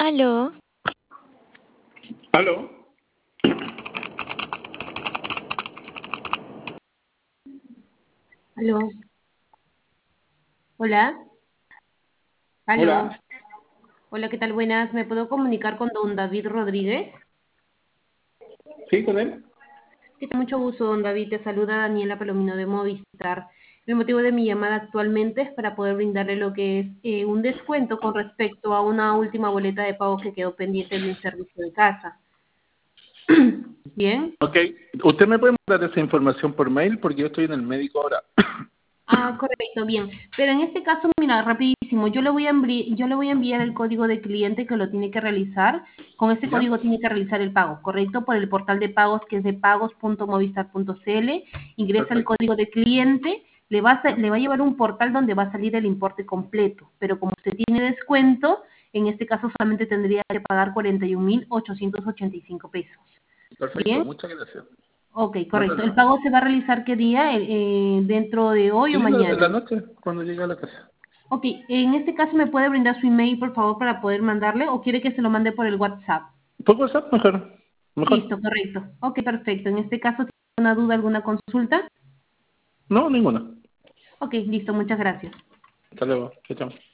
Aló, ¿Aló? Aló, hola, aló, Hola. hola, ¿qué tal? Buenas, ¿me puedo comunicar con don David Rodríguez? ¿Sí, con él? Que con mucho gusto, don David, te saluda Daniela Palomino de Movistar. El motivo de mi llamada actualmente es para poder brindarle lo que es un descuento con respecto a una última boleta de pago que quedó pendiente de un servicio de casa. Bien. Ok. ¿Usted me puede mandar esa información por mail? Porque yo estoy en el médico ahora. Ah, correcto, bien. Pero en este caso, mira, rapidísimo, yo le voy a enviar el código de cliente que lo tiene que realizar. Con ese ¿Ya? código tiene que realizar el pago, ¿correcto? Por el portal de pagos que es de pagos.movistar.cl. Ingresa el Perfecto. código de cliente, ¿Ya? le va a llevar un portal donde va a salir el importe completo. Pero como usted tiene descuento, en este caso solamente tendría que pagar 41.885 pesos. Perfecto. ¿Bien? Muchas gracias. Ok, No hay correcto. ¿El problema. pago se va a realizar qué día? ¿Dentro de hoy Sí, o en la mañana? noche, cuando llegue a la casa. Ok, en este caso me puede brindar su email, por favor, para poder mandarle, o quiere que se lo mande por el WhatsApp. ¿Por WhatsApp? Mejor. Listo, Mejor. correcto. Ok, perfecto. En este caso, ¿tiene alguna duda, alguna consulta? No, ninguna. Ok, listo, muchas gracias. Hasta luego. Chao, chao.